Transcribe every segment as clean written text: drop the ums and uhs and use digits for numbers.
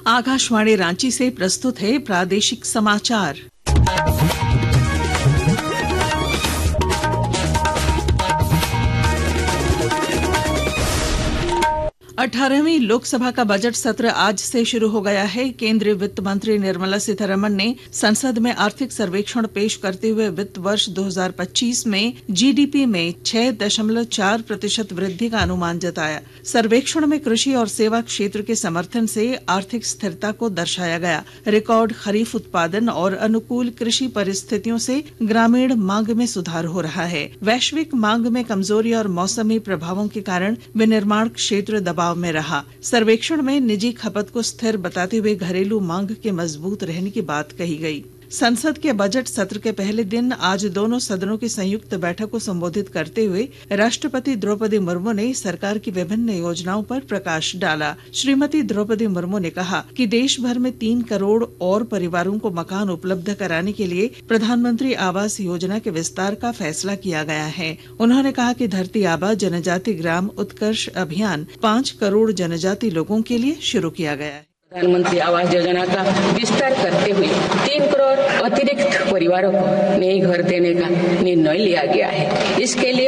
आकाशवाणी रांची से प्रस्तुत है प्रादेशिक समाचार। 18वीं लोकसभा का बजट सत्र आज से शुरू हो गया है। केंद्रीय वित्त मंत्री निर्मला सीतारमण ने संसद में आर्थिक सर्वेक्षण पेश करते हुए वित्त वर्ष 2025 में जीडीपी में 6.4% वृद्धि का अनुमान जताया। सर्वेक्षण में कृषि और सेवा क्षेत्र के समर्थन से आर्थिक स्थिरता को दर्शाया गया। रिकॉर्ड खरीफ उत्पादन और अनुकूल कृषि परिस्थितियों से ग्रामीण मांग में सुधार हो रहा है। वैश्विक मांग में कमजोरी और मौसमी प्रभावों के कारण विनिर्माण क्षेत्र दबाव में रहा। सर्वेक्षण में निजी खपत को स्थिर बताते हुए घरेलू मांग के मजबूत रहने की बात कही गई। संसद के बजट सत्र के पहले दिन आज दोनों सदनों की संयुक्त बैठक को संबोधित करते हुए राष्ट्रपति द्रौपदी मुर्मू ने सरकार की विभिन्न योजनाओं पर प्रकाश डाला। श्रीमती द्रौपदी मुर्मू ने कहा कि देश भर में 3 करोड़ और परिवारों को मकान उपलब्ध कराने के लिए प्रधानमंत्री आवास योजना के विस्तार का फैसला किया गया है। उन्होंने कहा कि धरती आबा जनजाति ग्राम उत्कर्ष अभियान 5 करोड़ जनजाति लोगों के लिए शुरू किया गया है। प्रधानमंत्री आवास योजना का विस्तार करते हुए 3 करोड़ अतिरिक्त परिवारों को नए घर देने का निर्णय लिया गया है। इसके लिए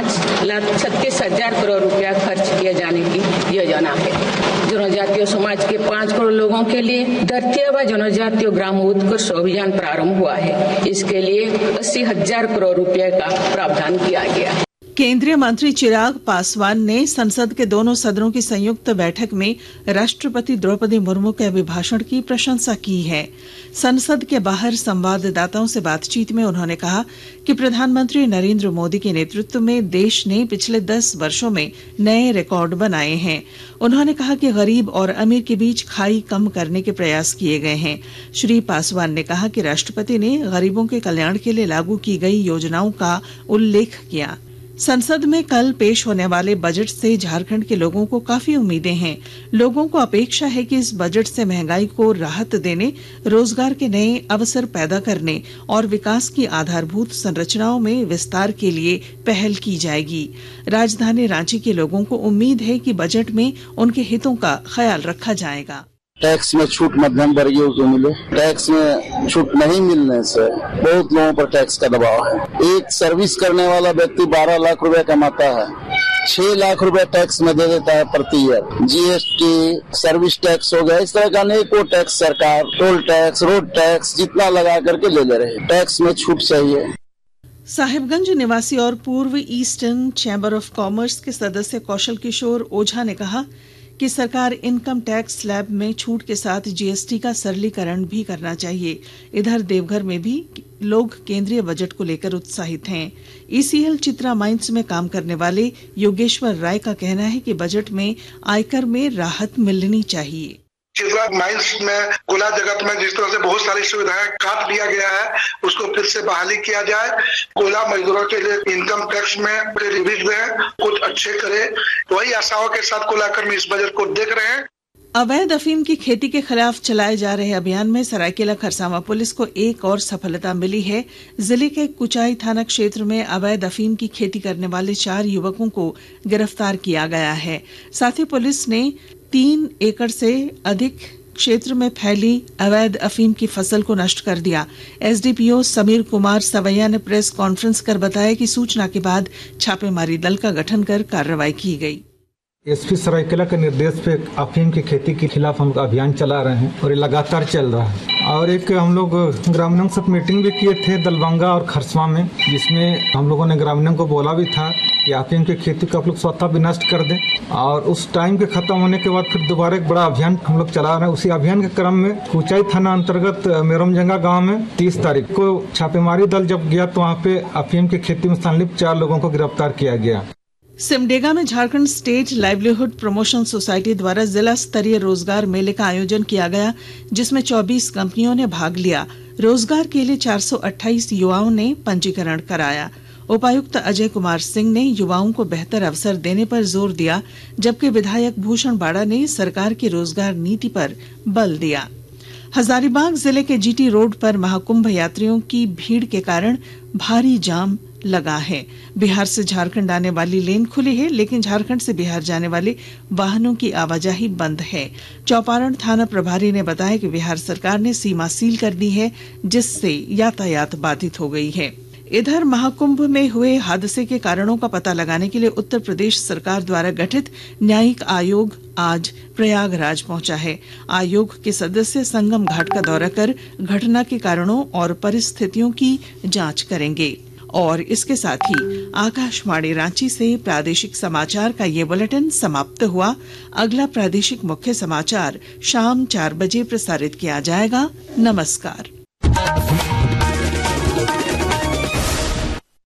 5,36,000 करोड़ रुपया खर्च किए जाने की योजना है। जनजातीय समाज के 5 करोड़ लोगों के लिए धरती आबा जनजातीय ग्राम उत्कर्ष अभियान प्रारंभ हुआ है। इसके लिए 80,000 करोड़ रुपये का प्रावधान किया गया है। केंद्रीय मंत्री चिराग पासवान ने संसद के दोनों सदनों की संयुक्त बैठक में राष्ट्रपति द्रौपदी मुर्मू के अभिभाषण की प्रशंसा की है। संसद के बाहर संवाददाताओं से बातचीत में उन्होंने कहा कि प्रधानमंत्री नरेंद्र मोदी के नेतृत्व में देश ने पिछले 10 वर्षों में नए रिकॉर्ड बनाए हैं। उन्होंने कहा कि गरीब और अमीर के बीच खाई कम करने के प्रयास किए गए हैं। श्री पासवान ने कहा कि राष्ट्रपति ने गरीबों के कल्याण के लिए लागू की गई योजनाओं का उल्लेख किया। संसद में कल पेश होने वाले बजट से झारखंड के लोगों को काफी उम्मीदें हैं। लोगों को अपेक्षा है कि इस बजट से महंगाई को राहत देने, रोजगार के नए अवसर पैदा करने और विकास की आधारभूत संरचनाओं में विस्तार के लिए पहल की जाएगी। राजधानी रांची के लोगों को उम्मीद है कि बजट में उनके हितों का ख्याल रखा जाएगा। टैक्स में छूट मध्यम वर्गीयों को मिले। टैक्स में छूट नहीं मिलने से बहुत लोगों पर टैक्स का दबाव है। एक सर्विस करने वाला व्यक्ति 12 लाख रुपए कमाता है, 6 लाख रुपए टैक्स में दे देता है प्रति ईयर। जीएसटी, सर्विस टैक्स हो गया, इस तरह का अनेकों टैक्स सरकार, टोल टैक्स, रोड टैक्स जितना लगा करके ले रहे। टैक्स में छूट चाहिए। साहिबगंज निवासी और पूर्व ईस्टर्न चैम्बर ऑफ कॉमर्स के सदस्य कौशल किशोर ओझा ने कहा कि सरकार इनकम टैक्स स्लैब में छूट के साथ जीएसटी का सरलीकरण भी करना चाहिए। इधर देवघर में भी लोग केंद्रीय बजट को लेकर उत्साहित हैं। ईसीएल चित्रा माइंस में काम करने वाले योगेश्वर राय का कहना है कि बजट में आयकर में राहत मिलनी चाहिए। चित्रा माइंस में कोयला जगत में जिस तरह से बहुत सारी सुविधाएं काट लिया गया है, उसको फिर से बहाली किया जाए। कोयला मजदूरों के लिए इनकम टैक्स में रिवीज में कुछ अच्छे करे, वही आशाओं के साथ कोयलाकर्मी इस बजट को देख रहे हैं। अवैध अफीम की खेती के खिलाफ चलाए जा रहे अभियान में सरायकेला खरसावां पुलिस को एक और सफलता मिली है। जिले के कुचाई थाना क्षेत्र में अवैध अफीम की खेती करने वाले 4 युवकों को गिरफ्तार किया गया है। साथ ही पुलिस ने 3 एकड़ से अधिक क्षेत्र में फैली अवैध अफीम की फसल को नष्ट कर दिया। एसडीपीओ समीर कुमार सवैया ने प्रेस कॉन्फ्रेंस कर बताया कि सूचना के बाद छापेमारी दल का गठन कर कार्रवाई की गई। एसपी सरायकेला के निर्देश पे अफीम की खेती के खिलाफ हम अभियान चला रहे हैं और ये लगातार चल रहा है। और एक हम लोग ग्रामीणों से मीटिंग भी किए थे दलबंगा और खरसवा में, जिसमें हम लोगों ने ग्रामीणों को बोला भी था कि अफीम की खेती को आप लोग स्वतः भी नष्ट कर दें। और उस टाइम के खत्म होने के बाद फिर दोबारा एक बड़ा अभियान हम लोग चला रहे हैं। उसी अभियान के क्रम में कुचाई थाना अंतर्गत मेरमजंगा गाँव में 30 तारीख को छापेमारी दल जब गया तो वहाँ पे अफीम की खेती में संलिप्त 4 लोगों को गिरफ्तार किया गया। सिमडेगा में Jharkhand state livelihood promotion society द्वारा जिला स्तरीय रोजगार मेले का आयोजन किया गया, जिसमें 24 कंपनियों ने भाग लिया। रोजगार के लिए 428 युवाओं ने पंजीकरण कराया। उपायुक्त अजय कुमार सिंह ने युवाओं को बेहतर अवसर देने पर जोर दिया, जबकि विधायक भूषण बाड़ा ने सरकार की रोजगार नीति पर बल दिया। हजारीबाग जिले के जीटी रोड पर महाकुंभ यात्रियों की भीड़ के कारण भारी जाम लगा है। बिहार से झारखंड आने वाली लेन खुली है, लेकिन झारखंड से बिहार जाने वाले वाहनों की आवाजाही बंद है। चौपारण थाना प्रभारी ने बताया कि बिहार सरकार ने सीमा सील कर दी है, जिससे यातायात बाधित हो गई है। इधर महाकुंभ में हुए हादसे के कारणों का पता लगाने के लिए उत्तर प्रदेश सरकार द्वारा गठित न्यायिक आयोग आज प्रयागराज पहुंचा है। आयोग के सदस्य संगम घाट का दौरा कर घटना के कारणों और परिस्थितियों की जांच करेंगे। और इसके साथ ही आकाशवाणी रांची से प्रादेशिक समाचार का ये बुलेटिन समाप्त हुआ। अगला प्रादेशिक मुख्य समाचार शाम 4 बजे प्रसारित किया जाएगा। नमस्कार।